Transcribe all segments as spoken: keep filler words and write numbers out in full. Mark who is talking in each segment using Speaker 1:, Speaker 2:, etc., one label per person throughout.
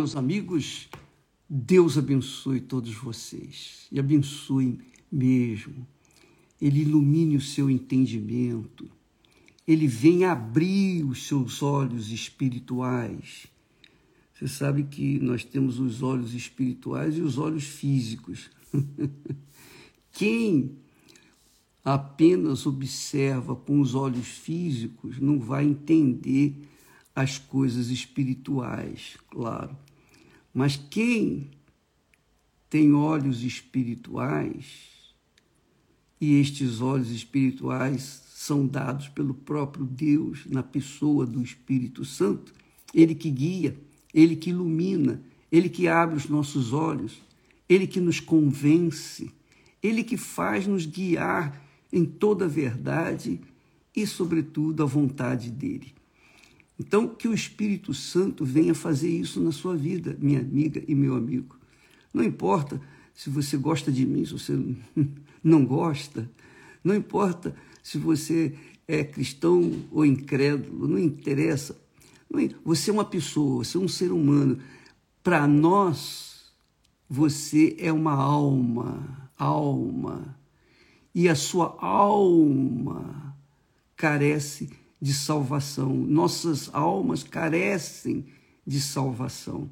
Speaker 1: meus amigos, Deus abençoe todos vocês e abençoe mesmo. Ele ilumine o seu entendimento, ele venha abrir os seus olhos espirituais. Você sabe que nós temos os olhos espirituais e os olhos físicos. Quem apenas observa com os olhos físicos não vai entender as coisas espirituais, claro. Mas quem tem olhos espirituais, e estes olhos espirituais são dados pelo próprio Deus na pessoa do Espírito Santo, ele que guia, ele que ilumina, ele que abre os nossos olhos, ele que nos convence, ele que faz nos guiar em toda a verdade e, sobretudo, a vontade dele. Então, que o Espírito Santo venha fazer isso na sua vida, minha amiga e meu amigo. Não importa se você gosta de mim, se você não gosta, não importa se você é cristão ou incrédulo, não interessa. Você é uma pessoa, você é um ser humano. Para nós, você é uma alma, alma. E a sua alma carece de salvação. Nossas almas carecem de salvação.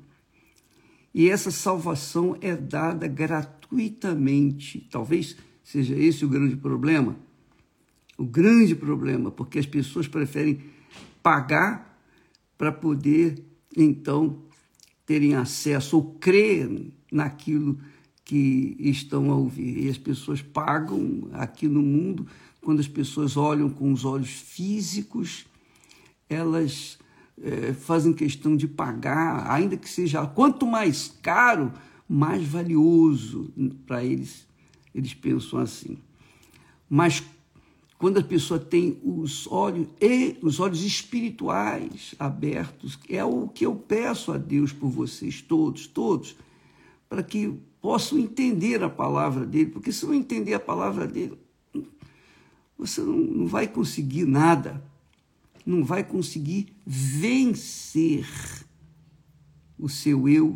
Speaker 1: E essa salvação é dada gratuitamente. Talvez seja esse o grande problema. O grande problema, porque as pessoas preferem pagar para poder, então, terem acesso ou crer naquilo que estão a ouvir. E as pessoas pagam aqui no mundo, quando as pessoas olham com os olhos físicos, elas é, fazem questão de pagar, ainda que seja, quanto mais caro, mais valioso para eles. Eles pensam assim. Mas quando a pessoa tem os olhos e os olhos espirituais abertos, é o que eu peço a Deus por vocês todos, todos, para que possam entender a palavra dele, porque se não entender a palavra dele, você não, não vai conseguir nada, não vai conseguir vencer o seu eu,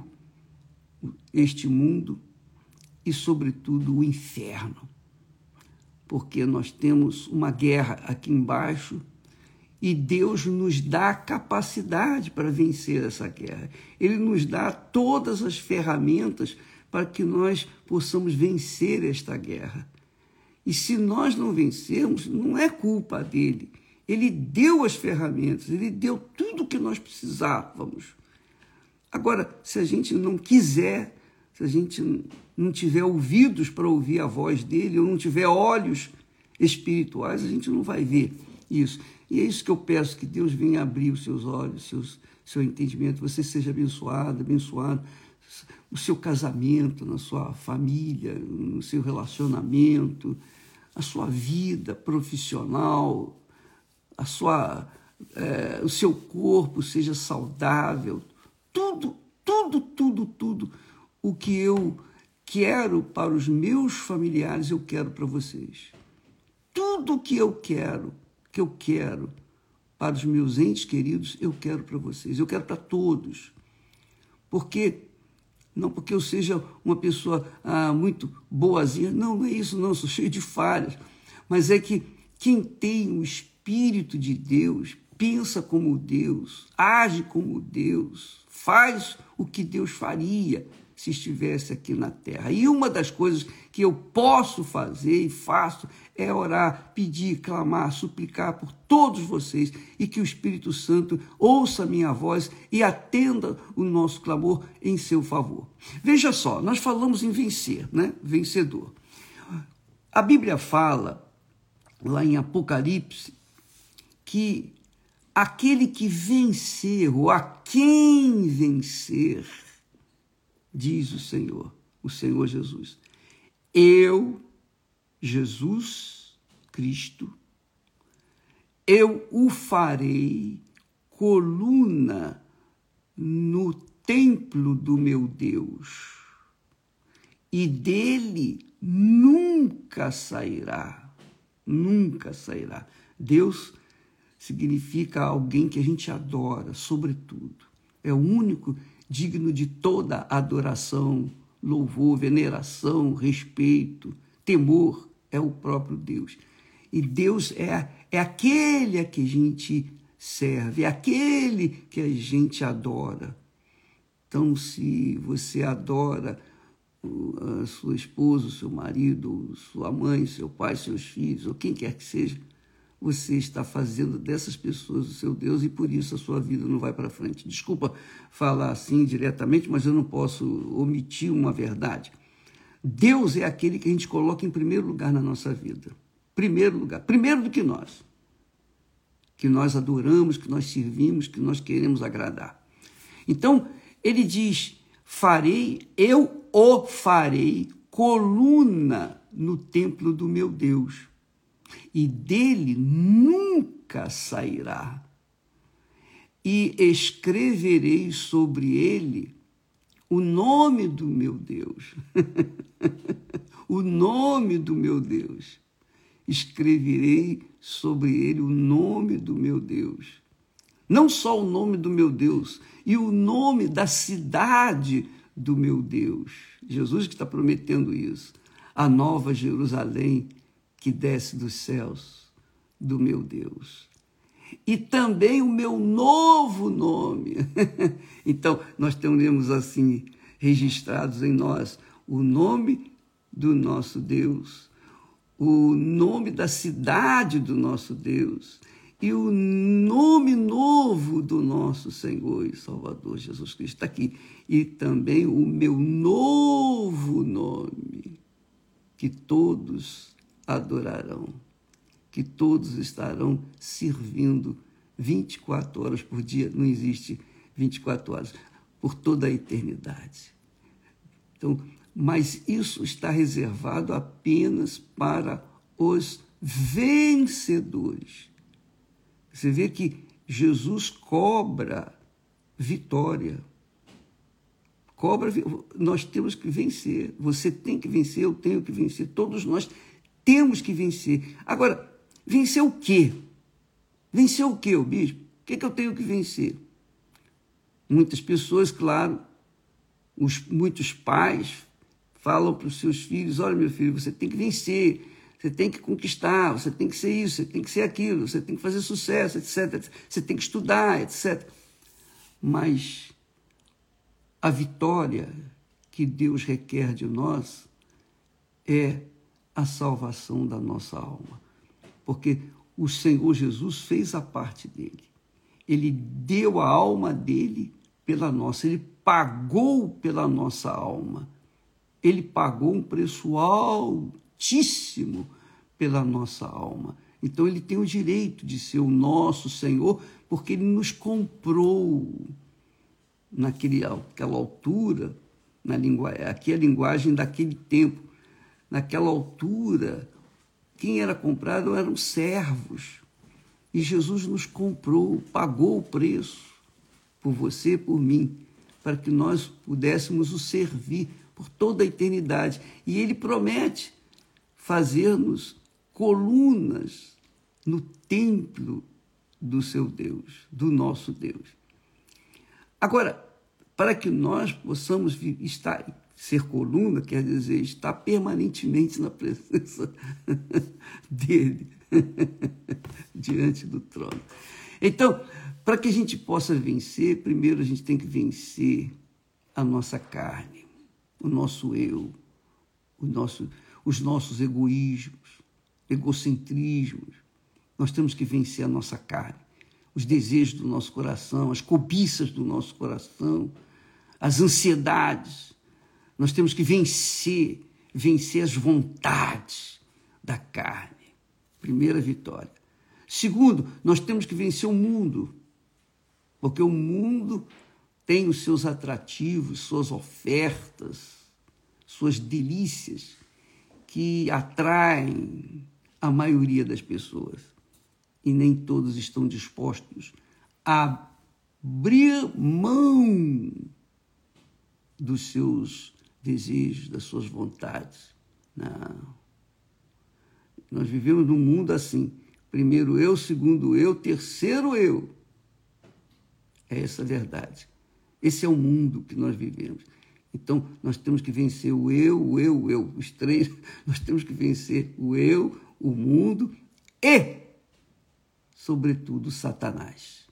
Speaker 1: este mundo e, sobretudo, o inferno. Porque nós temos uma guerra aqui embaixo e Deus nos dá a capacidade para vencer essa guerra. Ele nos dá todas as ferramentas para que nós possamos vencer esta guerra. E se nós não vencermos, não é culpa dele. Ele deu as ferramentas, ele deu tudo o que nós precisávamos. Agora, se a gente não quiser, se a gente não tiver ouvidos para ouvir a voz dele, ou não tiver olhos espirituais, a gente não vai ver isso. E é isso que eu peço, que Deus venha abrir os seus olhos, seus, seu entendimento, você seja abençoado, abençoado, o seu casamento, na sua família, no seu relacionamento, a sua vida profissional, a sua, é, o seu corpo seja saudável, tudo, tudo, tudo, tudo o que eu quero para os meus familiares, eu quero para vocês. Tudo o que eu quero, que eu quero para os meus entes queridos, eu quero para vocês, eu quero para todos. Porque, não porque eu seja uma pessoa ah, muito boazinha, não, não é isso não, sou cheio de falhas, mas é que quem tem o Espírito de Deus, pensa como Deus, age como Deus, faz o que Deus faria se estivesse aqui na terra. E uma das coisas que eu posso fazer e faço é orar, pedir, clamar, suplicar por todos vocês e que o Espírito Santo ouça a minha voz e atenda o nosso clamor em seu favor. Veja só, nós falamos em vencer, né? Vencedor. A Bíblia fala, lá em Apocalipse, que aquele que vencer, ou a quem vencer, diz o Senhor, o Senhor Jesus, eu, Jesus Cristo, eu o farei coluna no templo do meu Deus, e dele nunca sairá, nunca sairá. Deus significa alguém que a gente adora, sobretudo. É o único digno de toda adoração, louvor, veneração, respeito, temor, é o próprio Deus. E Deus é, é aquele a que a gente serve, é aquele que a gente adora. Então, se você adora a sua esposa, o seu marido, sua mãe, seu pai, seus filhos, ou quem quer que seja, você está fazendo dessas pessoas o seu Deus e por isso a sua vida não vai para frente. Desculpa falar assim diretamente, mas eu não posso omitir uma verdade. Deus é aquele que a gente coloca em primeiro lugar na nossa vida. Primeiro lugar, primeiro do que nós. Que nós adoramos, que nós servimos, que nós queremos agradar. Então, ele diz, farei, eu o farei coluna no templo do meu Deus. E dele nunca sairá. E escreverei sobre ele o nome do meu Deus. O nome do meu Deus. Escreverei sobre ele o nome do meu Deus. Não só o nome do meu Deus, e o nome da cidade do meu Deus. Jesus que está prometendo isso. A nova Jerusalém que desce dos céus do meu Deus. E também o meu novo nome. Então, nós temos assim registrados em nós o nome do nosso Deus, o nome da cidade do nosso Deus e o nome novo do nosso Senhor e Salvador Jesus Cristo. Está aqui. E também o meu novo nome, que todos adorarão, que todos estarão servindo vinte e quatro horas por dia, não existe vinte e quatro horas, por toda a eternidade. Então, mas isso está reservado apenas para os vencedores. Você vê que Jesus cobra vitória. Cobra, nós temos que vencer. Você tem que vencer, eu tenho que vencer, todos nós temos que vencer. Agora, vencer o quê? Vencer o quê, o bispo? O que, é que eu tenho que vencer? Muitas pessoas, claro, os, muitos pais falam para os seus filhos, olha, meu filho, você tem que vencer, você tem que conquistar, você tem que ser isso, você tem que ser aquilo, você tem que fazer sucesso, etcétera. Você tem que estudar, etcétera. Mas a vitória que Deus requer de nós é a salvação da nossa alma. Porque o Senhor Jesus fez a parte dele. Ele deu a alma dele pela nossa, ele pagou pela nossa alma. Ele pagou um preço altíssimo pela nossa alma. Então ele tem o direito de ser o nosso Senhor, porque ele nos comprou naquela altura, na lingu... aqui é a linguagem daquele tempo. Naquela altura, quem era comprado eram servos. E Jesus nos comprou, pagou o preço por você, por mim, para que nós pudéssemos o servir por toda a eternidade. E ele promete fazer-nos colunas no templo do seu Deus, do nosso Deus. Agora, para que nós possamos estar, ser coluna, quer dizer, estar permanentemente na presença dele, diante do trono. Então, para que a gente possa vencer, primeiro a gente tem que vencer a nossa carne, o nosso eu, o nosso, os nossos egoísmos, egocentrismos. Nós temos que vencer a nossa carne, os desejos do nosso coração, as cobiças do nosso coração, as ansiedades. Nós temos que vencer, vencer as vontades da carne. Primeira vitória. Segundo, nós temos que vencer o mundo, porque o mundo tem os seus atrativos, suas ofertas, suas delícias, que atraem a maioria das pessoas. E nem todos estão dispostos a abrir mão dos seus desejos, das suas vontades. Não. Nós vivemos num mundo assim. Primeiro eu, segundo eu, terceiro eu. É essa a verdade. Esse é o mundo que nós vivemos. Então, nós temos que vencer o eu, o eu, o eu. Os três, nós temos que vencer o eu, o mundo e, sobretudo, Satanás.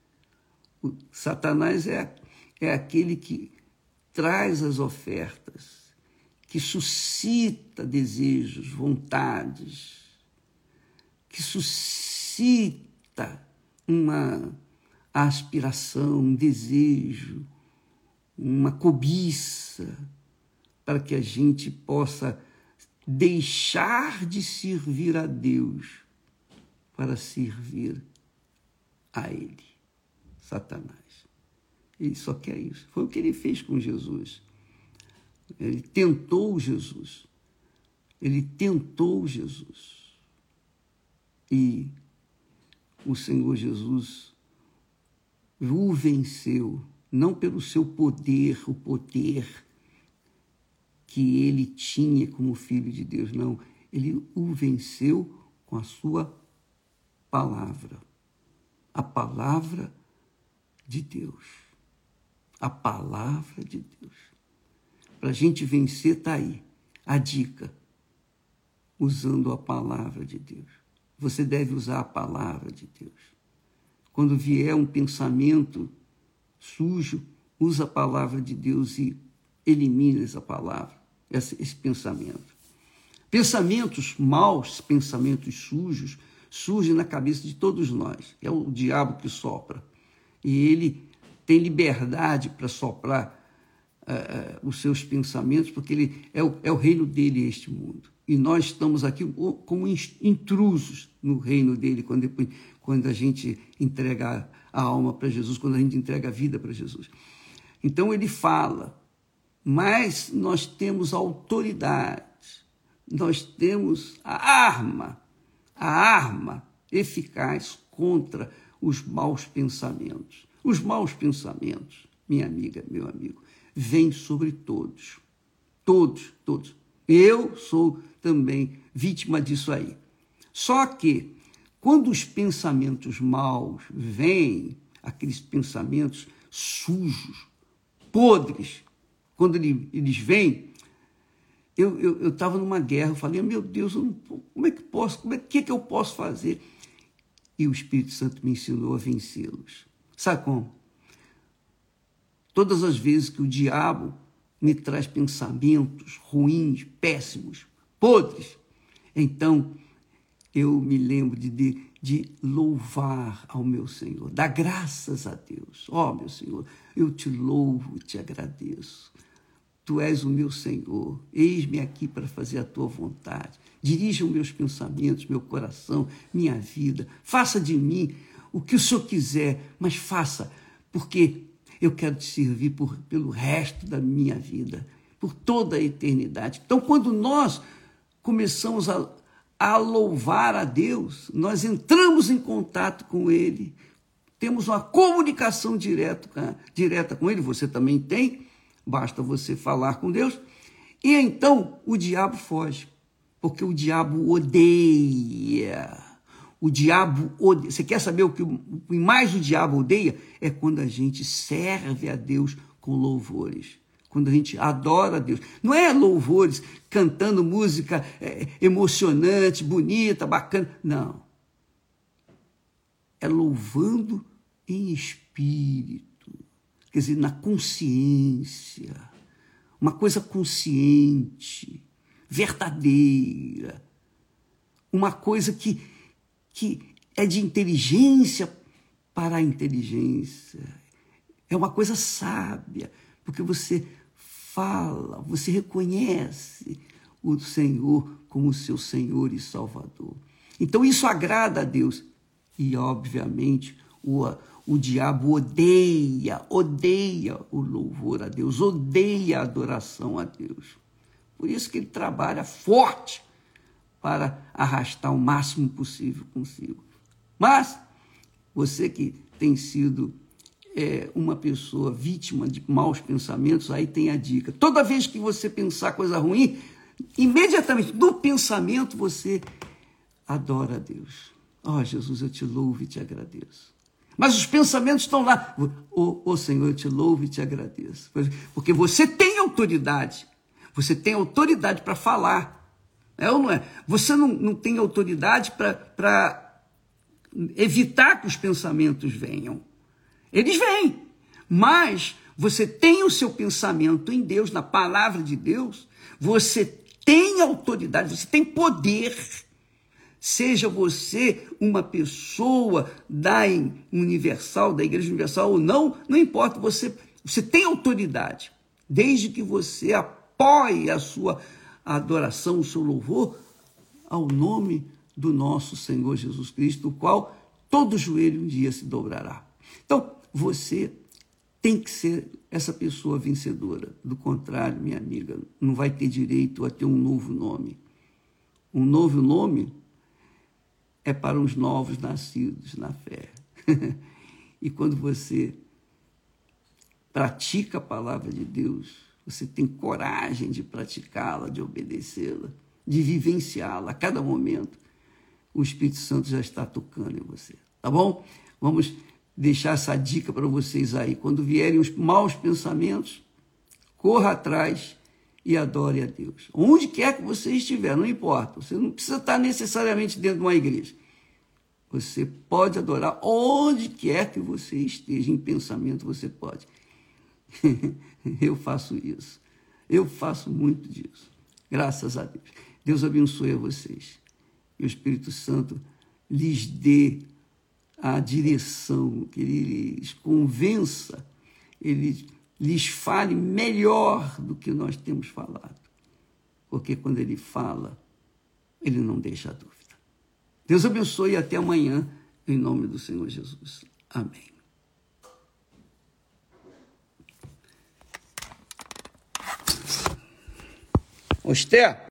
Speaker 1: O Satanás é, é aquele que traz as ofertas, que suscita desejos, vontades, que suscita uma aspiração, um desejo, uma cobiça, para que a gente possa deixar de servir a Deus para servir a Ele, Satanás. Ele só quer isso. Foi o que ele fez com Jesus. Ele tentou Jesus. Ele tentou Jesus. E o Senhor Jesus o venceu, não pelo seu poder, o poder que ele tinha como filho de Deus, não. Ele o venceu com a sua palavra. A palavra de Deus. A palavra de Deus. Para a gente vencer, está aí a dica. Usando a palavra de Deus. Você deve usar a palavra de Deus. Quando vier um pensamento sujo, usa a palavra de Deus e elimina essa palavra, esse, esse pensamento. Pensamentos maus, pensamentos sujos, surgem na cabeça de todos nós. É o diabo que sopra. E ele tem liberdade para soprar uh, uh, os seus pensamentos, porque ele é o, é o reino dele, este mundo. E nós estamos aqui como intrusos no reino dele, quando, depois, quando a gente entrega a alma para Jesus, quando a gente entrega a vida para Jesus. Então ele fala, mas nós temos autoridade, nós temos a arma, a arma eficaz contra os maus pensamentos. Os maus pensamentos, minha amiga, meu amigo, vêm sobre todos, todos, todos. Eu sou também vítima disso aí. Só que, quando os pensamentos maus vêm, aqueles pensamentos sujos, podres, quando eles vêm, eu estava numa guerra, eu falei, meu Deus, eu não, como é que posso, como é que, que eu posso fazer? E o Espírito Santo me ensinou a vencê-los. Sabe como? Todas as vezes que o diabo me traz pensamentos ruins, péssimos, podres, então eu me lembro de, de, de louvar ao meu Senhor, dar graças a Deus. Ó, oh, meu Senhor, eu te louvo, te agradeço. Tu és o meu Senhor, eis-me aqui para fazer a tua vontade. Dirija os meus pensamentos, meu coração, minha vida. Faça de mim o que o Senhor quiser, mas faça, porque eu quero te servir por, pelo resto da minha vida, por toda a eternidade. Então, quando nós começamos a, a louvar a Deus, nós entramos em contato com Ele, temos uma comunicação direta, direta com Ele, você também tem, basta você falar com Deus, e então o diabo foge, porque o diabo odeia. O diabo odeia. Você quer saber o que mais o diabo odeia? É quando a gente serve a Deus com louvores. Quando a gente adora a Deus. Não é louvores cantando música é, emocionante, bonita, bacana. Não. É louvando em espírito. Quer dizer, na consciência. Uma coisa consciente, verdadeira. Uma coisa que que é de inteligência para a inteligência. É uma coisa sábia, porque você fala, você reconhece o Senhor como seu Senhor e Salvador. Então isso agrada a Deus. E, obviamente, o, o diabo odeia, odeia o louvor a Deus, odeia a adoração a Deus. Por isso que ele trabalha forte para arrastar o máximo possível consigo. Mas você que tem sido é, uma pessoa vítima de maus pensamentos, aí tem a dica. Toda vez que você pensar coisa ruim, imediatamente do pensamento você adora a Deus. Ó, oh, Jesus, eu te louvo e te agradeço. Mas os pensamentos estão lá. Ô, oh, oh, Senhor, eu te louvo e te agradeço. Porque você tem autoridade. Você tem autoridade para falar. É ou não é? Você não, não tem autoridade para evitar que os pensamentos venham. Eles vêm. Mas você tem o seu pensamento em Deus, na palavra de Deus. Você tem autoridade, você tem poder. Seja você uma pessoa da Universal, da Igreja Universal ou não, não importa, você, você tem autoridade, desde que você apoie a sua adoração, o seu louvor ao nome do nosso Senhor Jesus Cristo, o qual todo joelho um dia se dobrará. Então, você tem que ser essa pessoa vencedora. Do contrário, minha amiga, não vai ter direito a ter um novo nome. Um novo nome é para os novos nascidos na fé. E quando você pratica a palavra de Deus, você tem coragem de praticá-la, de obedecê-la, de vivenciá-la a cada momento, o Espírito Santo já está tocando em você. Tá bom? Vamos deixar essa dica para vocês aí. Quando vierem os maus pensamentos, corra atrás e adore a Deus. Onde quer que você estiver, não importa. Você não precisa estar necessariamente dentro de uma igreja. Você pode adorar onde quer que você esteja, em pensamento você pode. Eu faço isso. Eu faço muito disso. Graças a Deus. Deus abençoe a vocês. E o Espírito Santo lhes dê a direção, que ele lhes convença, ele lhes fale melhor do que nós temos falado. Porque quando ele fala, ele não deixa dúvida. Deus abençoe e até amanhã, em nome do Senhor Jesus. Amém. Ô, Esther.